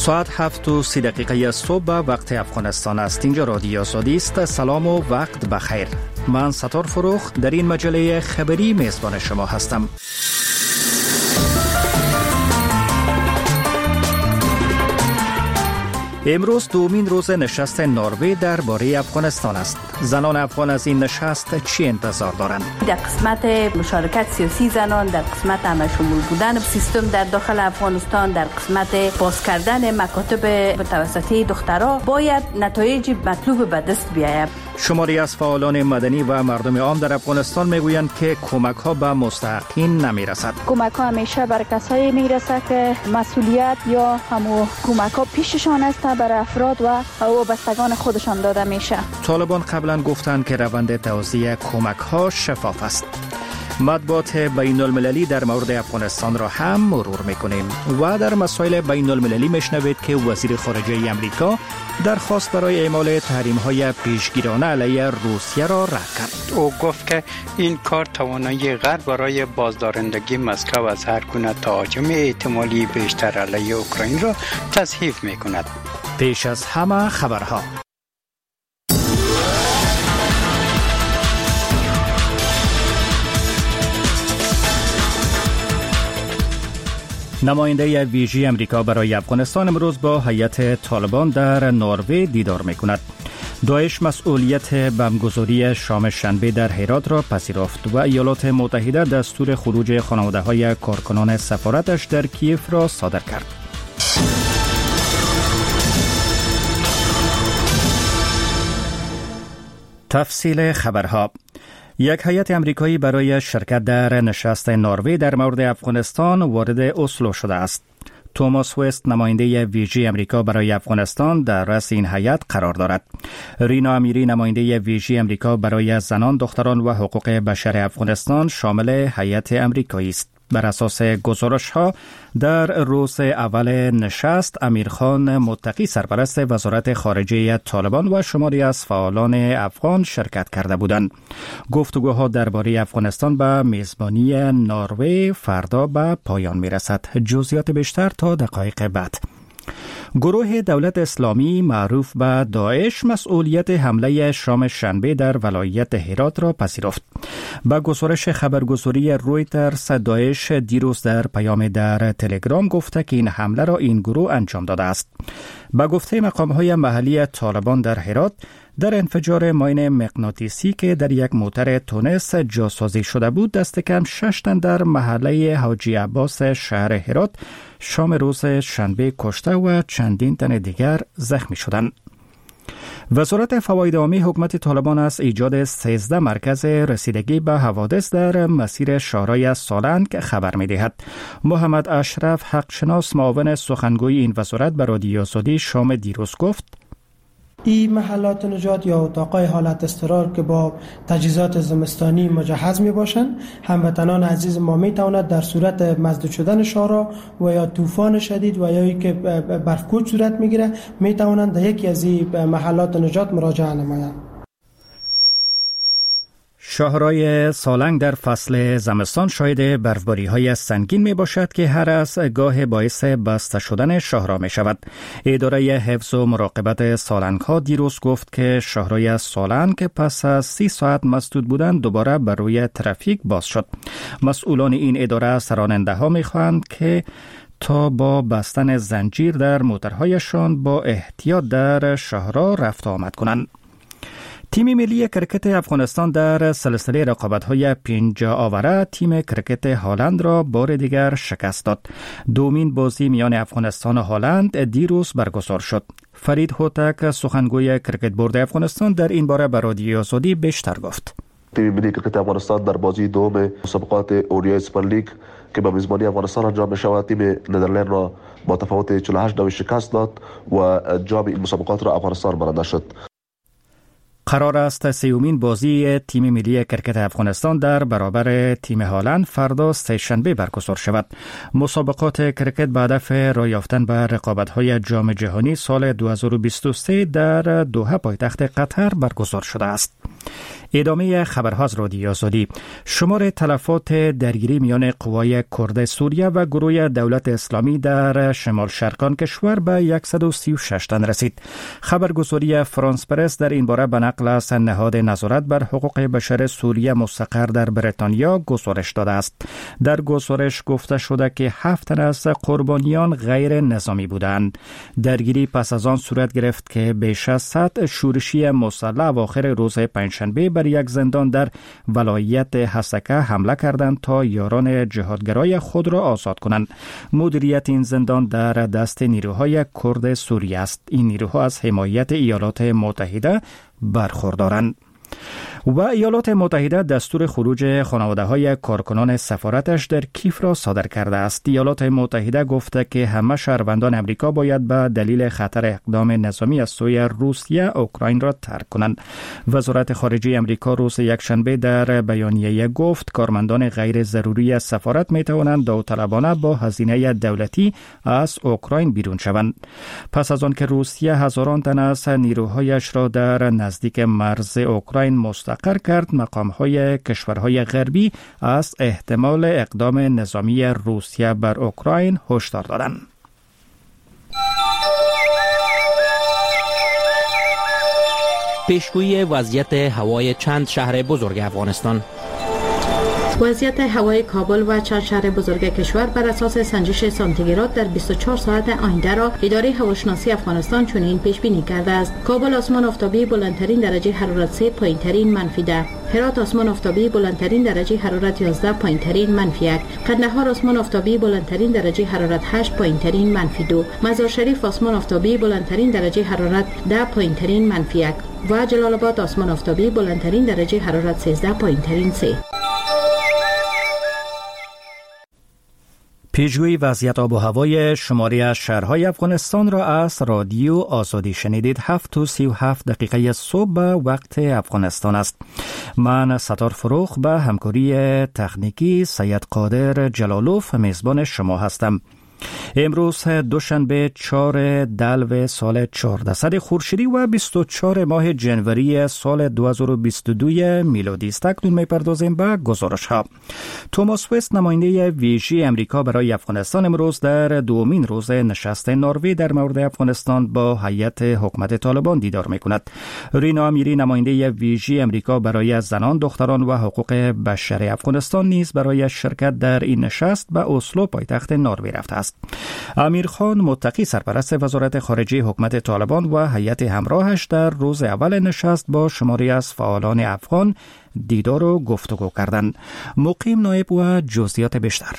ساعت 7:30 صبح وقت افغانستان است. اینجا رادیو آزادی است. سلام و وقت بخیر. من ستار فروخ در این مجله خبری میزبان شما هستم. امروز دومین روز نشست نروژ درباره افغانستان است. زنان افغان از این نشست چی انتظار دارند؟ در قسمت مشارکت سیاسی زنان، در قسمت همشمول بودن سیستم در داخل افغانستان، در قسمت باز کردن مکاتب متوسطه دخترها باید نتایج مطلوب به دست بیاید. شماری از فعالان مدنی و مردم عام در افغانستان میگویند که کمک ها به مستحقین نمیرسد. کمک ها همیشه بر کسایی میرسد که مسئولیت یا همو کمک ها پیششان است، بر افراد و وابستگان خودشان داده میشه. طالبان قبلا گفتند که روند توزیع کمک ها شفاف است. مطبوعات بین المللی در مورد افغانستان را هم مرور میکنیم و در مسائل بین المللی میشنوید که وزیر خارجه امریکا درخواست برای اعمال تحریم های پیشگیرانه علیه روسیه را رد کرد. او گفت که این کار توانایی غرب برای بازدارندگی مسکو از هر گونه تهاجم احتمالی بیشتر علیه اوکراین را تضعیف میکند. پیش از همه خبرها. نماینده ویژه امریکا برای افغانستان امروز با هیئت طالبان در نروژ دیدار میکند. داعش مسئولیت بمبگذاری شام شنبه در هرات را پذیرفت و ایالات متحده دستور خروج خانواده‌های کارکنان سفارتش در کیف را صادر کرد. تفصیل خبرها. یک هیئت امریکایی برای شرکت در نشست نروژ در مورد افغانستان وارد اسلو شده است. توماس وست نماینده ویژه امریکا برای افغانستان در رأس این هیئت قرار دارد. رینا امیری نماینده ویژه امریکا برای زنان، دختران و حقوق بشر افغانستان شامل هیئت امریکایی است. بر اساس گزارش‌ها در روز اول نشست امیرخان متقی سرپرست وزارت خارجه طالبان و شماری از فعالان افغان شرکت کرده بودند. گفتگوها درباره افغانستان به میزبانی نروژ فردا به پایان می‌رسد. جزئیات بیشتر تا دقایق بعد. گروه دولت اسلامی معروف به داعش مسئولیت حمله شام شنبه در ولایت هرات را پذیرفت. با گزارش خبرگزاری رویترز، داعش دیروز در پیام در تلگرام گفته که این حمله را این گروه انجام داده است. با گفته مقام‌های محلی طالبان در هرات، در انفجار ماین مغناطیسی که در یک موتر تونس جاسازی شده بود، دست کم 6 تن در محله حاجی عباس شهر هرات شام روز شنبه کشته و چندین تن دیگر زخمی شدند. وزارت فواید عامی حکومت طالبان از ایجاد 13 مرکز رسیدگی به حوادث در مسیر شهرهای سالنگ خبر می‌دهد. محمد اشرف حقشناس معاون سخنگوی این وزارت به رادیو آزادی شام دیروز گفت: این محلات نجات یا اتاقای حالت اضطرار که با تجهیزات زمستانی مجهز می باشند، هموطنان عزیز ما می توانند در صورت مسدود شدن شارع و یا طوفان شدید و یا اینکه برفکوچ صورت می گیره می توانند در یکی از این محلات نجات مراجعه نمایند. شهرهای سالنگ در فصل زمستان شاهد برفباری‌های سنگین می باشد که هر از گاه باعث بسته شدن شهرها می شود. اداره حفظ و مراقبت سالنگ ها دیروز گفت که شهرهای سالنگ پس از 30 ساعت مسدود بودند دوباره بر روی ترافیک باز شد. مسئولان این اداره از راننده ها می خواهند که تا با بستن زنجیر در موترهایشان با احتیاط در شهرها رفت آمد کنند. تیم ملی کرکت افغانستان در سلسله رقابت‌های 5 آوره تیم کرکت هالند را بار دیگر شکست داد. دومین بازی میان افغانستان و هالند دیروز برگزار شد. فرید هوتک سخنگوی کرکت بورد افغانستان در این باره به رادیو آزادی بیشتر گفت. تیم ملی کرکت افغانستان در بازی دوم مسابقات اوریای سوپر لیگ که به میزبانی افغانستان انجام می شود تیم ندرلند را با تفاوت 48 شکست داد و جام این مسابقات را افغانستان برنده شد. قرار است سیومین بازی تیم ملی کرکت افغانستان در برابر تیم هالند فردا سه‌شنبه برگزار شود. مسابقات کرکت به هدف راه یافتن به رقابت‌های جام جهانی سال 2023 در دوحه پایتخت قطر برگزار شده است. ادامه خبرها از رادیو آزادی. شمار تلفات درگیری میان قوای کرد سوریه و گروه دولت اسلامی در شمال شرقان کشور به 136 تن رسید. خبرگزاری فرانس پرس در این باره به نقل از نهاد نظارت بر حقوق بشر سوریه مستقر در بریتانیا گزارش داده است. در گزارش گفته شده که 7 تن از قربانیان غیر نظامی بودند. درگیری پس از آن صورت گرفت که بیش از 100 شورشی مسلح اواخر روز پنجشنبه بر یک زندان در ولایت حسکه حمله کردند تا یاران جهادگرای خود را آزاد کنند. مدیریت این زندان در دست نیروهای کرد سوریه است. این نیروها از حمایت ایالات متحده برخوردارند. و ایالات متحده دستور خروج خانواده‌های کارکنان سفارتش در کیف را صادر کرده است. ایالات متحده گفته که همه شهروندان امریکا باید به دلیل خطر اقدام نظامی از سوی روسیه اوکراین را ترک کنند. وزارت خارجه امریکا روز یکشنبه در بیانیه گفت کارمندان غیر ضروری از سفارت می توانند داوطلبانه با هزینه دولتی از اوکراین بیرون شوند. پس از آن که روسیه هزاران تن از نیروهایش را در نزدیک مرز اوکراین مستقر کرد، مقام‌های کشورهای غربی از احتمال اقدام نظامی روسیه بر اوکراین هشدار دادند. پیشگویی وضعیت هوای چند شهر بزرگ افغانستان. وضعیت هوای کابل و چند شهر بزرگ کشور بر اساس سنجش سانتیگراد در 24 ساعت آینده را اداره هواشناسی افغانستان چنین پیش بینی کرده است. کابل آسمان آفتابی بلندترین درجه حرارت 3، پایینترین -10. هرات آسمان آفتابی بلندترین درجه حرارت 11، پایینترین -1. قندهار آسمان آفتابی بلندترین درجه حرارت 8، پایینترین -2. مزار شریف آسمان آفتابی بلندترین درجه حرارت 10، پایینترین -1 و جلال آباد آسمان آفتابی بلندترین درجه حرارت 13، پایینترین 3. پیشگویی وضعیت آب و هوای شماری از شهرهای افغانستان را از رادیو آزادی شنیدید. 7:37 صبح به وقت افغانستان است. من ستار فروخ به همکاری تکنیکی سید قادر جلالوف میزبان شما هستم. امروز دوشنبه 4 دلو سال 1400 خورشیدی و 24 ماه جنوری سال 2022 میلادی است. اکنون میپردازیم به گزارش ها. توماس وست نماینده ویژه امریکا برای افغانستان امروز در دومین روز نشست نروژ در مورد افغانستان با هیئت حکومت طالبان دیدار میکند. رینا امیری نماینده ویژه امریکا برای زنان، دختران و حقوق بشر افغانستان نیز برای شرکت در این نشست به اسلو پایتخت نروژ رفته است. امیر خان متقی سرپرست وزارت خارجه حکومت طالبان و هیئت همراهش در روز اول نشست با شماری از فعالان افغان دیدار و گفتگو کردند. مقیم نایب و جزئیات بیشتر.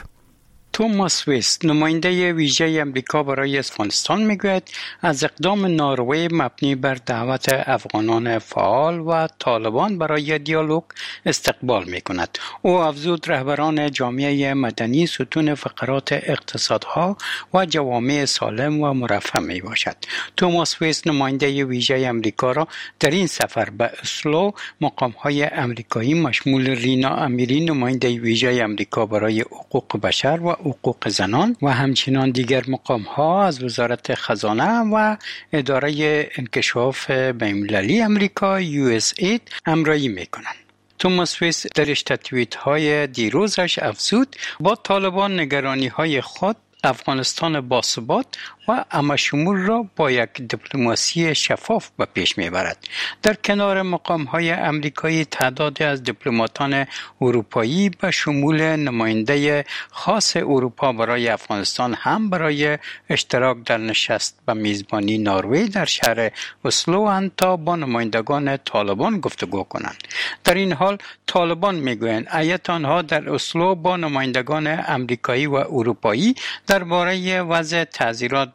توماس وست نماینده ویژه امریکا برای افغانستان میگوید از اقدام نروژ مبنی بر دعوت افغانان فعال و طالبان برای دیالوگ استقبال میکند. او افزود رهبران جامعه مدنی ستون فقرات اقتصادها و جوامع سالم و مرفه می باشد. توماس وست نماینده ویژه امریکا را در این سفر به اسلو مقام‌های امریکایی مشمول رینا امیری نماینده ویژه امریکا برای حقوق بشر و حقوق زنان و همچنان دیگر مقام‌ها از وزارت خزانه و اداره انکشاف بین‌المللی امریکا USAID همراهی می‌کنند. توماس وست در توییت‌های دیروزش افزود با طالبان نگرانی‌های خود افغانستان باثبات و همشمول را با یک دیپلماسی شفاف به پیش میبرد. در کنار مقام‌های امریکایی تعدادی از دیپلماتان اروپایی به شمول نماینده خاص اروپا برای افغانستان هم برای اشتراک در نشست به میزبانی نروژ در شهر اسلو تا با نمایندگان طالبان گفتگو کنند. در این حال طالبان میگویند هیئت آنها در اسلو با نمایندگان امریکایی و اروپایی درباره وضع تعذیرات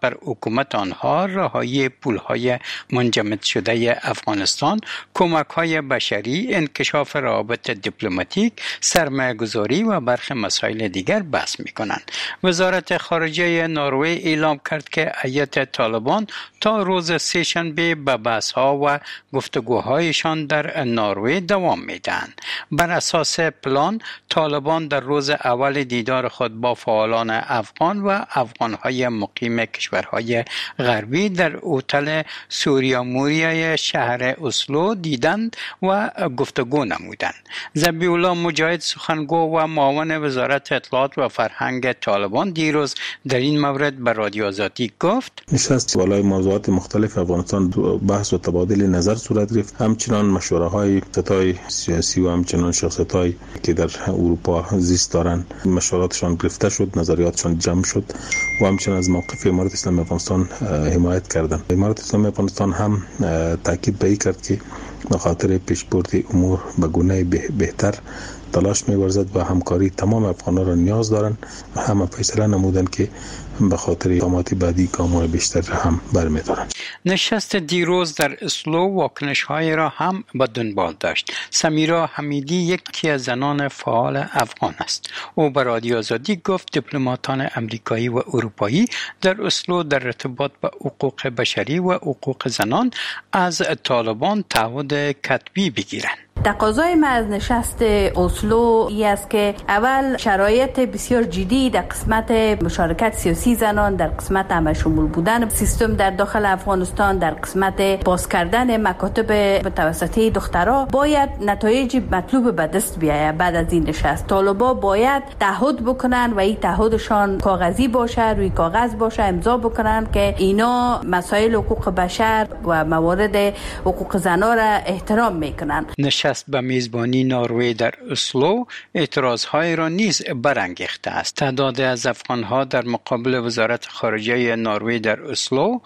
بر حکومت آنها رهایی پولهای منجمد شده افغانستان، کمک‌های بشری، انکشاف روابط دیپلماتیک، سرمایه‌گذاری و برخی مسائل دیگر بحث می‌کنند. وزارت خارجه نروژ اعلام کرد که هیئت طالبان تا روز سه‌شنبه به بحث‌ها و گفتگوهایشان در نروژ دوام می‌دهند. بر اساس پلان طالبان در روز اول دیدار خود با فعالان افغان و افغان‌های مقیم کشورهای غربی در هتل سوریا موریا شهر اسلو دیدند و گفتگو نمودند. ذبیح الله مجاهد سخنگو و معاون وزارت اطلاعات و فرهنگ طالبان دیروز در این مورد به رادیو آزادی گفت: نشست بالای موضوعات مختلف افغانستان بحث و تبادل نظر صورت گرفت. همچنان مشوره‌های ستای سیاسی و همچنان شخصیت‌هایی که در اروپا زیست دارند مشوراتشان گرفته شد، نظریاتشان جمع شد و همچنان از موقف امارت اسلامی افغانستان حمایت کردند. امارت اسلامی افغانستان هم تاکید به این کرد که به خاطر پیشبرد امور به گونه بهتر تلاش می‌ورزد و همکاری تمام افغانان را نیاز دارند. همه فیصله نمودند که به خاطر اقدامات بعدی گام‌های بیشتر هم برمی‌دارند. نشست دیروز در اسلو واکنش‌های را هم به دنبال داشت. سمیرا حمیدی یکی از زنان فعال افغان است. او به رادیو آزادی گفت دیپلماتان امریکایی و اروپایی در اسلو در ارتباط با حقوق بشری و حقوق زنان از طالبان تعهد کتبی بگیرند. تقاضای ما از نشست اسلو ای است که اول شرایط بسیار جدی در قسمت مشارکت سیاسی زنان، در قسمت همه شمول بودن سیستم در داخل افغانستان، در قسمت باز کردن مکاتب توسطی دخترها باید نتایج مطلوب به دست بیاید. بعد از این نشست طالبا باید تعهد بکنن و این تعهدشان کاغذی باشه، روی کاغذ باشه، امضا بکنن که اینا مسائل حقوق بشر و موارد حقوق زنان را احترام میکنن. نشست به میزبانی نروژ در اسلو اعتراضهای را نیز برانگیخته است. تعداد از افغانها در مقابل وزارت خارجه نروژ در اسلو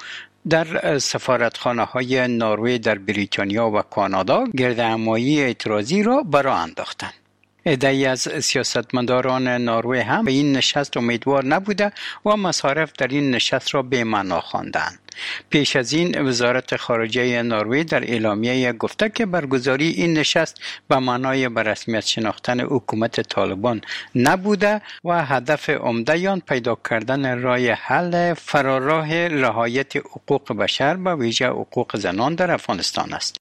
در سفارتخانه‌های نروژ در بریتانیا و کانادا گردهمایی اعتراضی را برآ انداختند. عده‌ای از سیاستمداران نروژ هم به این نشست امیدوار نبوده و مصارف در این نشست را بی‌معنا خواندند. پیش از این وزارت خارجه نروژ در اعلامیه گفته که برگزاری این نشست به معنای به رسمیت شناختن حکومت طالبان نبوده و هدف عمده آن پیدا کردن راه حل فراراه رعایت حقوق بشر به ویژه حقوق زنان در افغانستان است.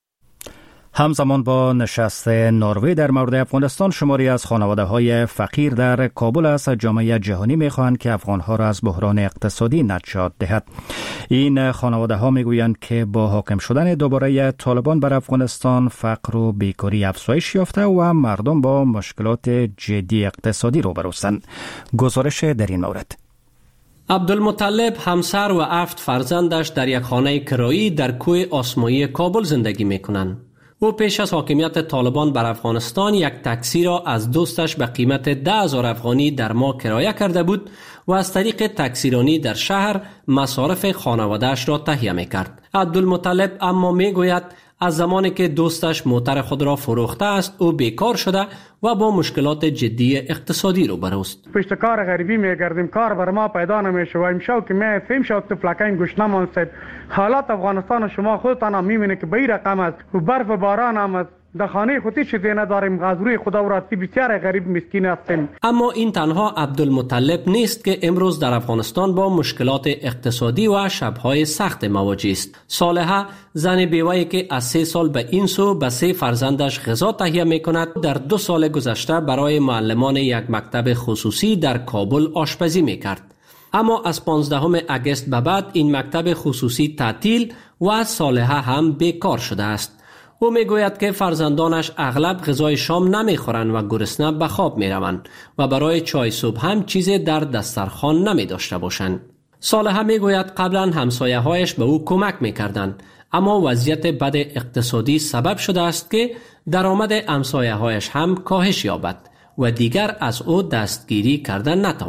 همزمان با نشست نروژ در مورد افغانستان، شماری از خانواده‌های فقیر در کابل از جامعه جهانی می‌خواهند که افغان‌ها را از بحران اقتصادی نجات دهد. این خانواده‌ها می‌گویند که با حاکم شدن دوباره طالبان بر افغانستان فقر و بیکاری افزایش یافته و مردم با مشکلات جدی اقتصادی روبروستند. گزارش در این مورد. عبدالمطلب همسر و 7 فرزندش در یک خانه کرایی در کوه آسمایی کابل زندگی می‌کنند. او پیش از حاکمیت طالبان بر افغانستان یک تاکسی را از دوستش به قیمت 10,000 افغانی در ماه کرایه کرده بود و از طریق تاکسیرانی در شهر مصارف خانواده‌اش را تهیه می‌کرد. عبدالمطلب اما می‌گوید از زمانی که دوستش موتر خود را فروخته است او بیکار شده و با مشکلات جدی اقتصادی روبرو است. پشت کار غریبی میگردیم، کار بر ما پیدا نمیشه و امشب که میفهم شد تفلکین گوش نمانست. حالات افغانستان شما خودتان هم میبینید که به این رقم است و برف باران هم است. در خانه خودی چیزی نداریم، از روی خدا و راستی بسیار غریب مسکین هستیم. اما این تنها عبدالمطلب نیست که امروز در افغانستان با مشکلات اقتصادی و شبهای سخت مواجه است. صالحه زن بیوه‌ای که از 3 سال به این سو به 3 فرزندش غذا تهیه می‌کند در 2 سال گذشته برای معلمان یک مکتب خصوصی در کابل آشپزی می‌کرد. اما از 15 اگست به بعد این مکتب خصوصی تعطیل و صالحه هم بیکار شده است. او میگوید که فرزندانش اغلب غذای شام نمیخورند و گرسنه به خواب میروند و برای چای صبح هم چیزی در دسترخوان نمی داشته باشند. صالحه میگوید قبلا همسایه‌هایش به او کمک میکردند، اما وضعیت بد اقتصادی سبب شده است که درآمد همسایه‌هایش هم کاهش یابد و دیگر از او دستگیری کردن نتوانند.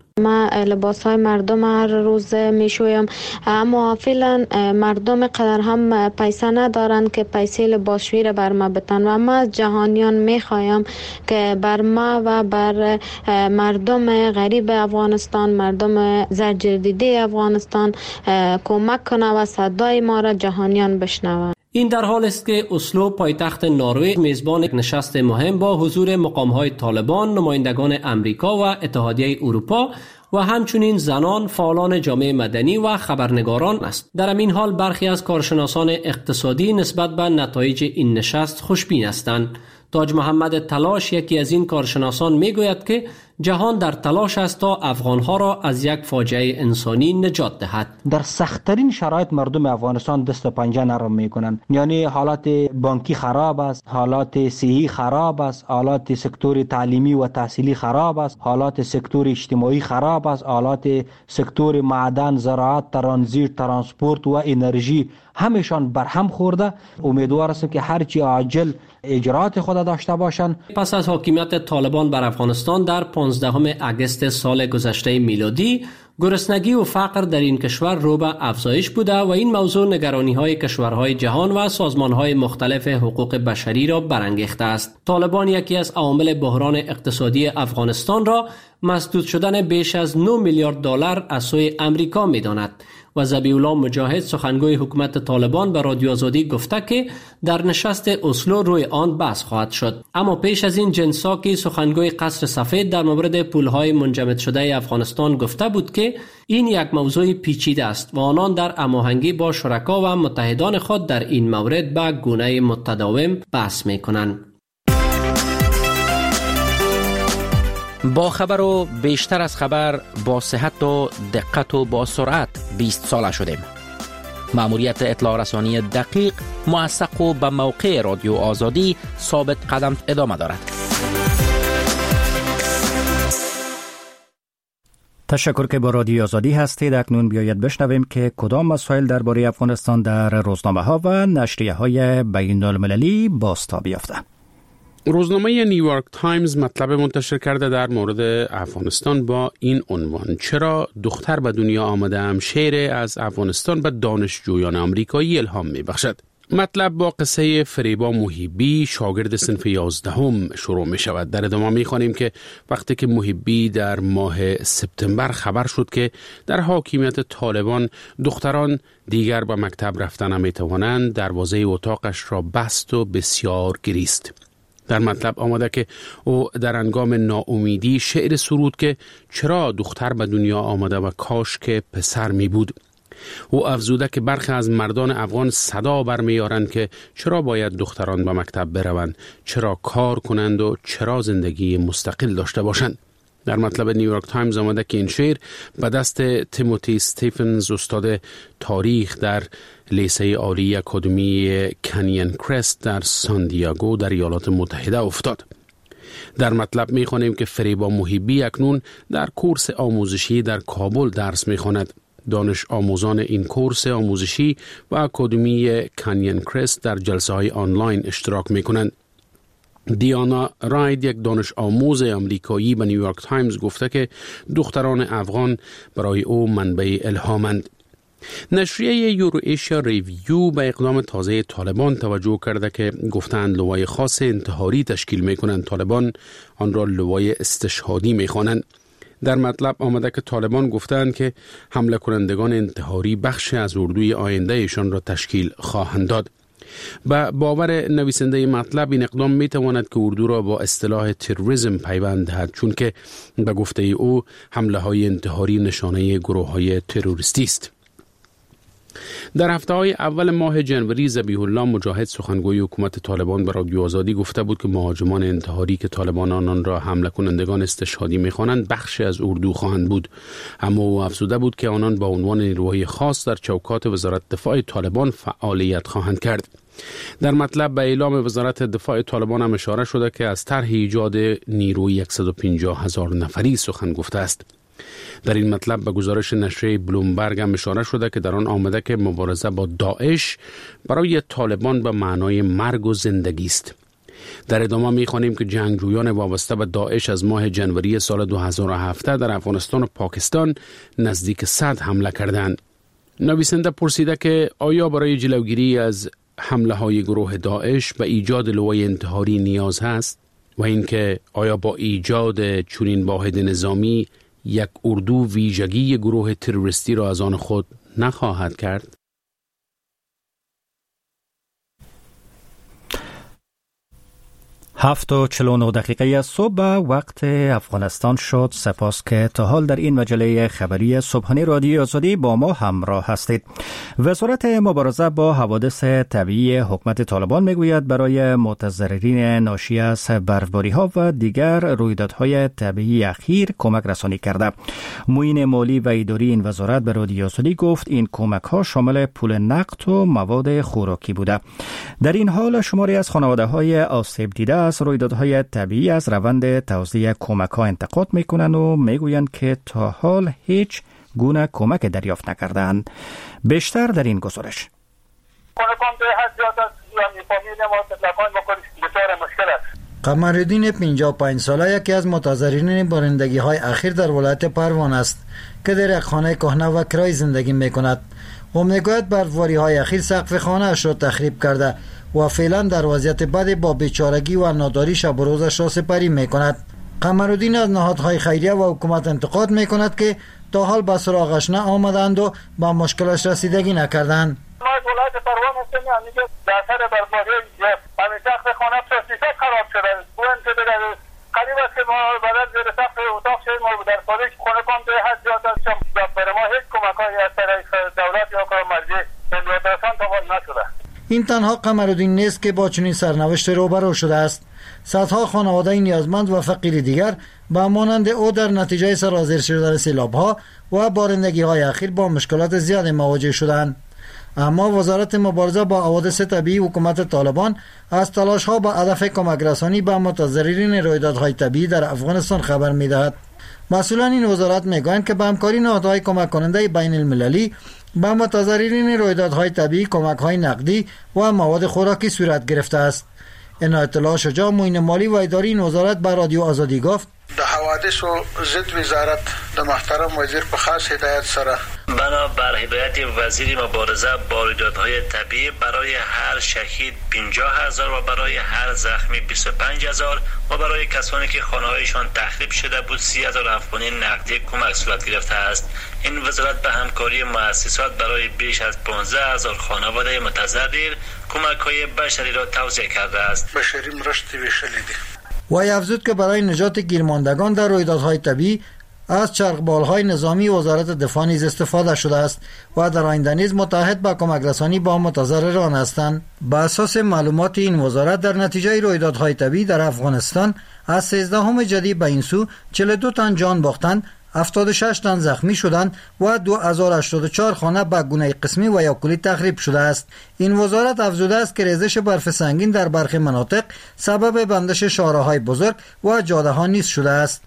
ما لباس های مردم هر روز میشویم، اما فعلا مردم قدر هم پیسه ندارن که پیسه لباسشویی را بر ما بتن و ما از جهانیان میخوایم که بر ما و بر مردم غریب افغانستان، مردم زرجردیده افغانستان کمک کنه و صدای ما را جهانیان بشنوند. این در حال است که اسلو پایتخت نروژ میزبان نشست مهم با حضور مقام‌های طالبان، نمایندگان امریکا و اتحادیه اروپا و همچنین زنان، فعالان جامعه مدنی و خبرنگاران است. در این حال برخی از کارشناسان اقتصادی نسبت به نتایج این نشست خوشبین هستند. تاج محمد تلاش، یکی از این کارشناسان، میگوید که جهان در تلاش است تا افغانها را از یک فاجعه انسانی نجات دهد. در سخت‌ترین شرایط مردم افغانستان دست و پنجه نرم میکنند. یعنی حالات بانکی خراب است، حالات صحی خراب است، حالات سکتور تعلیمی و تحصیلی خراب است، حالات سکتور اجتماعی خراب است، حالات سکتور معدن، زراعت، ترانزیت، ترانسپورت و انرژی همشان برهم خورده. امیدوار هستم که هرچی عاجل اجرات خود داشته باشند. پس از حاکمیت طالبان بر افغانستان در 15 اگست سال گذشته میلادی، گرسنگی و فقر در این کشور رو به افزایش بوده و این موضوع نگرانی‌های کشورهای جهان و سازمان‌های مختلف حقوق بشری را برانگیخته است. طالبان یکی از عوامل بحران اقتصادی افغانستان را مسدود شدن بیش از 9 میلیارد دلار از سوی امریکا می‌داند و ذبیح الله مجاهد، سخنگوی حکومت طالبان، به رادیو آزادی گفته که در نشست اسلو روی آن بحث خواهد شد. اما پیش از این جن ساکی، سخنگوی قصر سفید، در مورد پولهای منجمد شده افغانستان گفته بود که این یک موضوع پیچیده است و آنان در هماهنگی با شرکا و متحدان خود در این مورد به گونه متداوم بحث می‌کنند. با خبر و بیشتر از خبر، با صحت و دقت و با سرعت 20 ساله شدیم. مأموریت اطلاع رسانی دقیق، موثق و به موقع رادیو آزادی ثابت قدم ادامه دارد. تشکر که با رادیو آزادی هستید. اکنون بیایید بشنویم که کدام مسائل درباره افغانستان در روزنامه‌ها و نشریه‌های بین‌المللی بازتاب یافته. روزنامه نیویورک تایمز مطلب منتشر کرده در مورد افغانستان با این عنوان: چرا دختر به دنیا آمده‌ام شعر از افغانستان به دانشجویان آمریکایی الهام می‌بخشد. مطلب با قصه فریبا محیبی، شاگرد صنف 11 شروع می شود. در ادامه می خوانیم که وقتی که محیبی در ماه سپتامبر خبر شد که در حاکمیت طالبان دختران دیگر به مکتب رفتن نمی توانند، دروازه اتاقش را بست و بسیار گریست. در مطلب آمده که او در هنگام ناامیدی شعر سرود که چرا دختر به دنیا آمده و کاش که پسر می بود. او افزوده که برخی از مردان افغان صدا برمی‌آورند که چرا باید دختران به مکتب بروند، چرا کار کنند و چرا زندگی مستقل داشته باشند. در مطلب نیویورک تایمز آمده که این شعر به دست تیموتی استیفنز، استاد تاریخ در لیسه عالی اکادمی کنین کرست در سان دیاگو در ایالات متحده افتاد. در مطلب می‌خوانیم که فریبا محیبی اکنون در کورس آموزشی در کابل درس می‌خواند. دانش آموزان این کورس آموزشی و اکادمی کنین کرست در جلسه های آنلاین اشتراک می کنند. دیانا راید، یک دانش آموز آمریکایی، به نیویورک تایمز گفته که دختران افغان برای او منبع الهامند. نشریه یورو ایشیا ریویو به اقدام تازه طالبان توجه کرده که گفتند لوای خاص انتحاری تشکیل می کنند. طالبان آن را لوای استشهادی می خوانند. در مطلب آمده که طالبان گفتند که حمله کنندگان انتحاری بخش از اردوی آینده ایشان را تشکیل خواهند داد. با باور نویسنده مطلب این اقدام می تواند که اردو را با اصطلاح تروریسم پیوند دهد، چون که به گفته او حمله های انتحاری نشانه گروه های تروریستی است. در هفته‌های اول ماه جنوری ذبیح الله مجاهد، سخنگوی حکومت طالبان، به رادیو آزادی گفته بود که مهاجمان انتحاری که طالبان آنان را حمله کنندگان استشهادی می‌خوانند بخشی از اردو خواهند بود، اما او افزوده بود که آنان با عنوان نیروهای خاص در چوکات وزارت دفاع طالبان فعالیت خواهند کرد. در مطلب به اعلام وزارت دفاع طالبان هم اشاره شده که از طرح ایجاد نیروی 150,000 نفری سخن گفته است. در این مطلب به گزارش نشریه بلومبرگ هم اشاره شده که در آن آمده که مبارزه با داعش برای طالبان به معنای مرگ و زندگی است. در ادامه می‌خوانیم که جنگجویان وابسته به داعش از ماه جنوری سال 2017 در افغانستان و پاکستان نزدیک 100 حمله کردند. نویسنده پرسیده که آیا برای جلوگیری از حمله های گروه داعش به ایجاد لوای انتحاری نیاز هست و اینکه آیا با ایجاد چنین واحد نظامی یک اردو ویژگی گروه تروریستی را از آن خود نخواهد کرد؟ 7:49 صبح وقت افغانستان شد. سپاس که تا حال در این مجله خبری صبحانه رادیو آزادی با ما همراه هستید. وزارت مبارزه با حوادث طبیعی حکومت طالبان میگوید برای متضررین ناشی از برفباری‌ها و دیگر رویدادهای طبیعی اخیر کمک رسانی کرده. معین مالی و اداری این وزارت به رادیو آزادی گفت این کمک‌ها شامل پول نقد و مواد خوراکی بوده. در این حال شماری از خانواده‌های آسیب دیده از رویدادهای طبیعی از روند توزیع کمک‌ها انتقاد می‌کنند و می‌گویند که تا حال هیچ گونه کمک دریافت نکردند. بیشتر در این گزارش. قمرالدین 55 ساله یکی از متضررین بارندگی‌های اخیر در ولایت پروان است که در یک خانه کهنه و کرای زندگی می‌کند. او می‌گوید برفباری‌های اخیر سقف خانه‌اش را تخریب کرده و فعلا در وضعیت بد با بیچارگی و ناداری شب و روزش را سپری می‌کند. قمرالدین از نهادهای خیریه و حکومت انتقاد می‌کند که تا حال به سراغش نه آمدند و با مشکلش رسیدگی نکردند. ما از ولایت پروان هستیم، همیشه در اثر برفباری همین سقف خانه پلاستیک خراب شده. اون که قریب است که ما بعد زیر سقف اتاق شدیم و در خارج خونه کام به حد زیاد است که برای ما هیچ کمک‌هایی از طرف دولت یا کار مرجع مدرسان تا حال نشده. این تنها قمرالدین نیست که با چنین سرنوشت روبرو شده است. صدها خانواده نیازمند و فقیر دیگر به مانند او در نتیجه سرازیر شدن سیلاب‌ها و بارندگی‌های اخیر با مشکلات زیاد مواجه شدند. اما وزارت مبارزه با حوادث طبیعی حکومت طالبان از تلاش‌ها به هدف کمک رسانی به متضررین رویدادهای طبیعی در افغانستان خبر می‌دهد. مسئولان این وزارت می‌گویند که به همکاری نهادهای کمک کننده بین المللی به متضررین رویدادهای طبیعی کمک‌های نقدی و مواد خوراکی صورت گرفته است. این اطلاع شجاع معین مالی و اداری این وزارت به رادیو آزادی گفت د حوادث و ضد وزارت د محترم وزیر په خاص هدایت سره بنابر هدایت وزیر مبارزه با رویدادهای طبیعی برای هر شهید 50,000 و برای هر زخمی 25,000 و برای کسانی که خانه‌هایشان تخریب شده بود 30,000 افغانی نقدی کمک صورت گرفته است. این وزارت به همکاری مؤسسات برای بیش از 15,000 خانواده متضرر کمک‌های بشری را توزیع کرده است. بشری مرسته ویشلیدی. و افزود که برای نجات گیرماندگان در رویدادهای طبیعی از چرخبال‌های نظامی وزارت دفاع نیز استفاده شده است و در آینده نیز متعهد به کمک رسانی با متضرران هستند. بر اساس معلومات این وزارت در نتیجه رویدادهای طبیعی در افغانستان از 13 جدی به این سو 42 تن جان باختند، 76 تن زخمی شدند و 2084 خانه به گونه قسمی و یا کلی تخریب شده است. این وزارت افزوده است که ریزش برف سنگین در برخی مناطق سبب بندش شاهراهای بزرگ و جاده ها نیز شده است.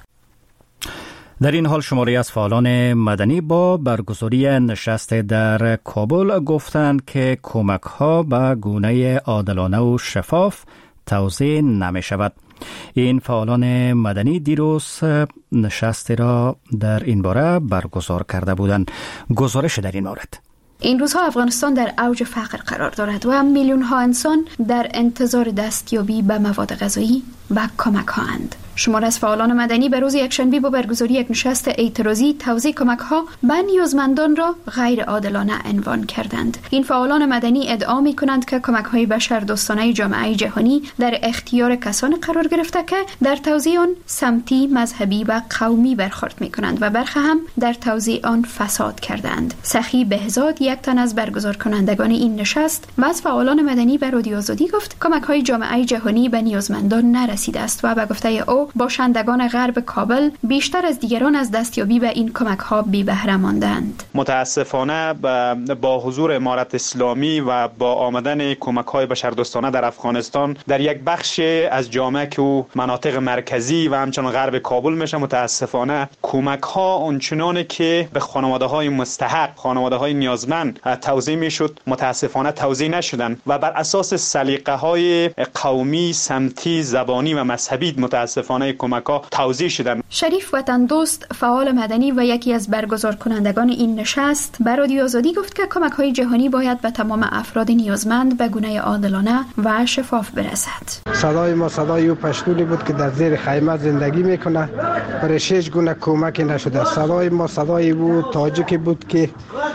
در این حال شماری از فعالان مدنی با برگزاری نشست در کابل گفتند که کمک ها به گونه عادلانه و شفاف توزیع نمی شود. این فعالان مدنی دیروز نشستی را در این باره برگزار کرده بودند. گزارش در این مورد: این روزها افغانستان در اوج فقر قرار دارد و میلیون ها انسان در انتظار دستیابی به مواد غذایی و کمک ها اند. شمار از فعالان مدنی به روز یکشنبه با برگزاری یک نشست اعتراضی توزیع کمک ها به نیازمندان را غیر عادلانه عنوان کردند. این فعالان مدنی ادعا می کنند که کمک های بشردوستانه جامعه جهانی در اختیار کسان قرار گرفته که در توزیع آن سمتی، مذهبی و قومی برخورد می کنند و برخی هم در توزیع آن فساد کردند. سخی بهزاد، یک تن از برگزار کنندگان این نشست و از فعالان مدنی به رادیو آزادی گفت کمک های جامعه جهانی به نیازمندان نرسیده است و به گفته او صفا باشندگان غرب کابل بیشتر از دیگران از دستیابی به این کمک ها بی بهره ماندند. متاسفانه با حضور امارت اسلامی و با آمدن کمک های بشردوستانه در افغانستان در یک بخش از جامعه که مناطق مرکزی و همچنان غرب کابل میشه، متاسفانه کمک ها اونچنانی که به خانواده های مستحق، خانواده های نیازمند توزیع میشد متاسفانه توزیع نشدن و بر اساس سلیقه های قومی، سمتی، زبانی و مذهبی متاسفانه کمک ها توزیع شدن. شریف وطن دوست، فعال مدنی و یکی از برگزار کنندگان این نشست، به رادیو آزادی گفت که کمک های جهانی باید به تمام افراد نیازمند به گونه عادلانه و شفاف برسد. صدای ما صدای او پشتونی بود که در زیر خیمه زندگی میکنه، برای هیچ گونه کمکی نشده. صدای ما صدای او تاجیکی بود که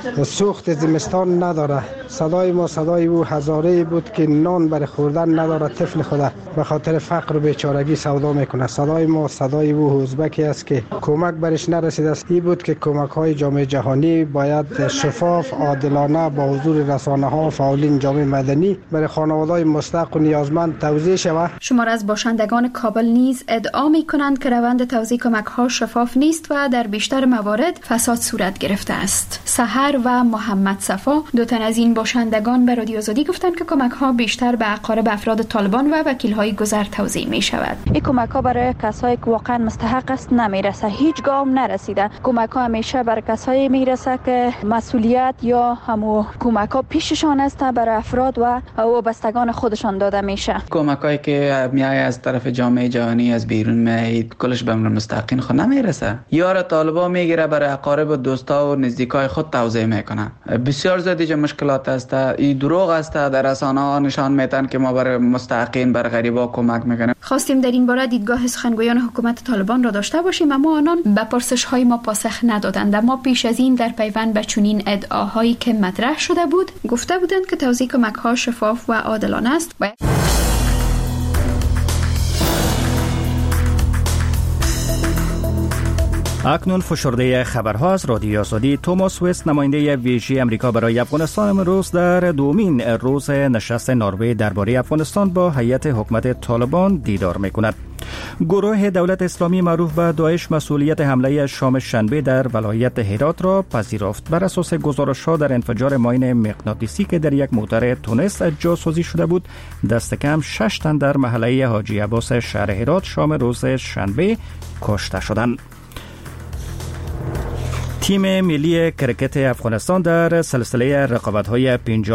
سوخت زمستان نداره. صدای ما صدای او هزاره بود که نان برای خوردن نداره، طفل خدا به خاطر فقر و بیچارگی سودا میکنه. صدای ما صدای او ازبکی است که کمک برش نرسیده است. این بود که کمک های جامعه جهانی باید شفاف، عادلانه با حضور رسانه ها، فعالین جامعه مدنی برای خانواده‌های مستحق و نیازمند توزیع شود. شمار از باشندگان کابل نیز ادعا می‌کنند که روند توزیع کمک ها شفاف نیست و در بیشتر موارد فساد صورت گرفته است. سحر و محمد صفا، دو تن از این باشندگان به رادیو آزادی گفتند که کمک ها بیشتر به اقارب افراد طالبان و وکیل های گذر توزیع می شود. این کمک ها برای کسایی که واقعا مستحق است نمیرسه، هیچ گام نرسیده. کمک ها همیشه برای کسایی میرسه که مسئولیت یا همو کمک ها پیششان است، برای افراد و وابستگان خودشان داده میشه. کمک هایی که میای از طرف جامعه جهانی از بیرون میاد کلش به مستحقین خود نمیرسه. یار طالبان میگیره برای اقارب و دوستا و نزدیکای خود توزیع میکنه. بسیار زیاد مشکلات است. این دروغ است. در رسانه ها نشان میدن که ما برای مستحقین، برای غریبا کمک میکنیم. خواستیم در این باره دیدگاه سخنگویان حکومت طالبان را داشته باشیم، اما آنان به پرسش های ما پاسخ ندادند. اما پیش از این در پیوند به چنین ادعاهایی که مطرح شده بود گفته بودند که توزیع کمک ها شفاف و عادلانه است. اکنون فشرده خبرها از رادیو آزادی. توماس وست، نماینده ویژه امریکا برای افغانستان، امروز در دومین روز نشست نروژ درباره افغانستان با هیئت حکومت طالبان دیدار می‌کند. گروه دولت اسلامی معروف به داعش مسئولیت حمله شام شنبه در ولایت هرات را پذیرفت. بر اساس گزارش‌ها در انفجار ماین مغناطیسی که در یک موتر تونس جاسازی شده بود، دست کم 6 تن در محله حاجی عباس شهر هرات شام روز شنبه کشته شدند. تیم ملی کرکت افغانستان در سلسله رقابت‌های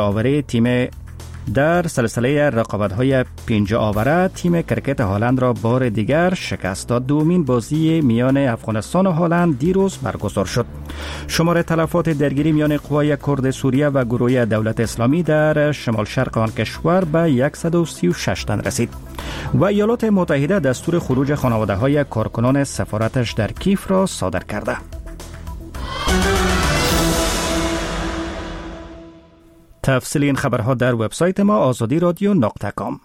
پنجاه آوره تیم کرکت هلند را بار دیگر شکست داد. دومین بازی میان افغانستان و هلند دیروز برگزار شد. شمار تلفات درگیری میان قوای کرد سوریه و گروه دولت اسلامی در شمال شرق آن کشور به 136 تن رسید. و ایالات متحده دستور خروج خانواده‌های کارکنان سفارتش در کیف را صادر کرده. تفصیل این خبرها در وبسایت ما azadi.radio.com.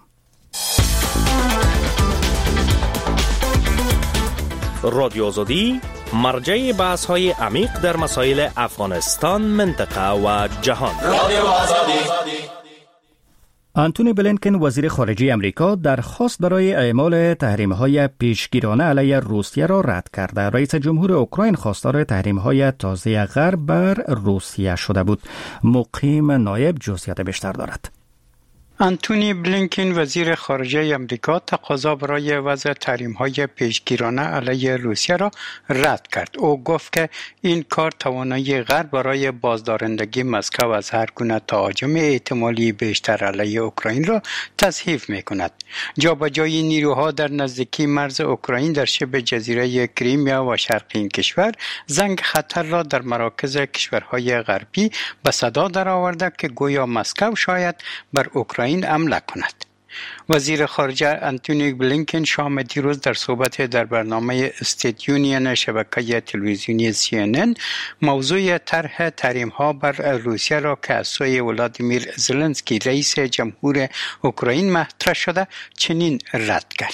رادیو آزادی، مرجع بحث‌های عمیق در مسائل افغانستان، منطقه و جهان. رادیو آزادی. آنتونی بلینکن، وزیر خارجه امریکا، درخواست برای اعمال تحریم‌های پیشگیرانه علیه روسیه را رد کرده. رئیس جمهور اوکراین خواستار تحریم‌های تازه غرب بر روسیه شده بود. مقیم نایب جزئیات بیشتر دارد. آنتونی بلینکن، وزیر خارجه امریکا، تقاضا برای وضع تحریم‌های پیشگیرانه علیه روسیه را رد کرد. او گفت که این کار توانایی غرب برای بازدارندگی مسکو از هر گونه تهاجم احتمالی بیشتر علیه اوکراین را تضعیف می‌کند. جابجایی نیروها در نزدیکی مرز اوکراین در شبه جزیره کریمیا و شرق این کشور زنگ خطر را در مراکز کشورهای غربی به صدا درآورده که گویا مسکو شاید بر اوکراین حمله کند. وزیر خارجه آنتونی بلینکن شام دیروز در صحبت در برنامه استیت یونین شبکه تلویزیونی CNN موضوع طرح تحریم‌ها بر روسیه را که از سوی ولادیمیر زلنسکی رئیس جمهور اوکراین مطرح شده چنین رد کرد.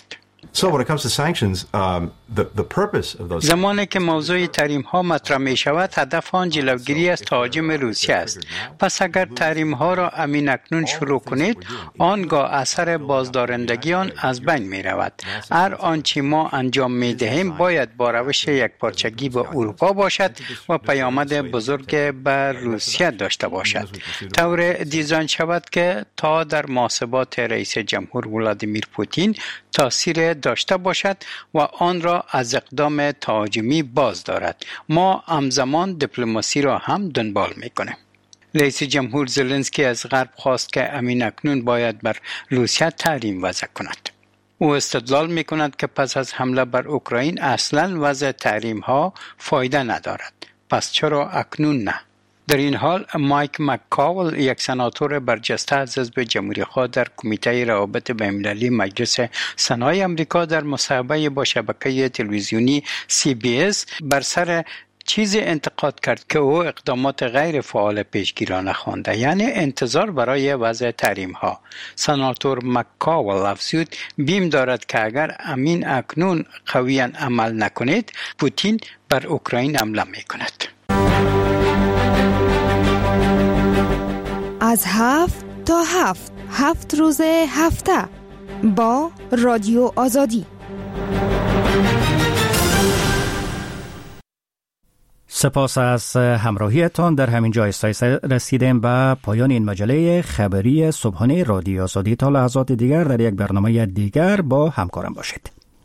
زمانی که موضوع تحریم ها مطرح می شود، هدف آن جلوگیری از تهاجم روسیه است. پس اگر تحریم ها را همین اکنون شروع کنید، آنگاه اثر بازدارندگی آن از بین می رود. هر آنچه ما انجام می دهیم باید با روش یکپارچگی با اروپا باشد و پیامد بزرگ بر روسیه داشته باشد. طور دیزاین شود که تا در محاسبات رئیس جمهور ولادیمیر پوتین تاثیر داشته باشد و آن را از اقدام تهاجمی باز دارد. ما همزمان دیپلماسی را هم دنبال میکنیم. رئیس جمهور زلنسکی از غرب خواست که همین اکنون باید بر روسیه تحریم وضع کند. او استدلال میکند که پس از حمله بر اوکراین اصلا وضع تحریم ها فایده ندارد. پس چرا اکنون نه؟ در این حال مایک مککاول، یک سناتور برجسته از حزب جمهوری‌خواه در کمیته روابط بین‌المللی مجلس سنای آمریکا، در مصاحبه با شبکه تلویزیونی CBS بر سر چیزی انتقاد کرد که او اقدامات غیر فعال پیشگیرانه خوانده، یعنی انتظار برای وضع تحریم ها. سناتور مککاول افزود بیم دارد که اگر امین اکنون قویاً عمل نکنید، پوتین بر اوکراین حمله می‌کند. از 7 تا 7 روز هفته با رادیو آزادی. سپاس از همراهیتان. در همین جا رسیدیم به پایان این مجله خبری صبحانه رادیو آزادی. تا لحظات دیگر در یک برنامه دیگر با همکارم باشید.